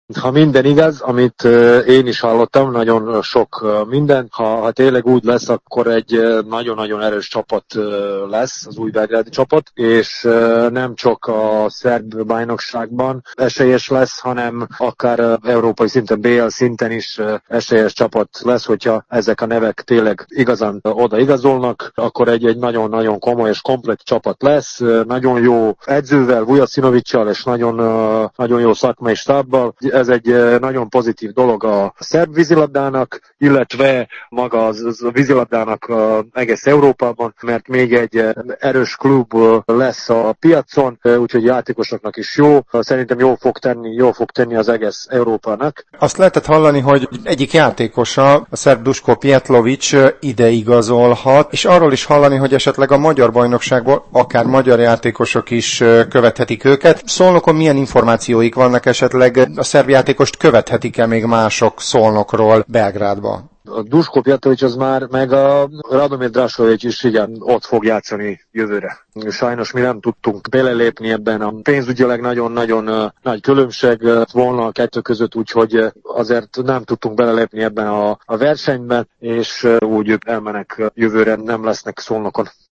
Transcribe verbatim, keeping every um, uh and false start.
Ha minden igaz, amit én is hallottam, nagyon sok minden, ha, ha tényleg úgy lesz, akkor egy nagyon-nagyon erős csapat lesz, az új belgrádi csapat, és nem csak a szerb bajnokságban esélyes lesz, hanem akár európai szinten, bé el szinten is esélyes csapat lesz, hogyha ezek a nevek tényleg igazán odaigazolnak, akkor egy, egy nagyon-nagyon komoly és komplett csapat lesz, nagyon jó edzővel, Vujacinovićsal és nagyon, nagyon jó szakmai stábbal. Ez egy nagyon pozitív dolog a szerb vízilabdának, illetve maga az a vízilabdának egész Európában, mert még egy erős klub lesz a piacon, úgyhogy játékosoknak is jó. Szerintem jól fog tenni, jól fog tenni az egész Európának. Azt lehetett hallani, hogy egyik játékosa, a szerb Duško Pijetlović ide igazolhat, és arról is hallani, hogy esetleg a magyar bajnokságból akár magyar játékosok is követhetik őket. Szolnokon milyen információik vannak, esetleg a szerb játékost követhetik-e még mások Szolnokról Belgrádba? A Duško Pijetlović az már, meg a Radomir Drašović is igen, ott fog játszani jövőre. Sajnos mi nem tudtunk belelépni ebben a pénzügyileg nagyon-nagyon uh, nagy különbség volna a kettő között, úgyhogy uh, azért nem tudtunk belelépni ebben a, a versenyben, és uh, úgy elmenek uh, jövőre, nem lesznek Szolnokon.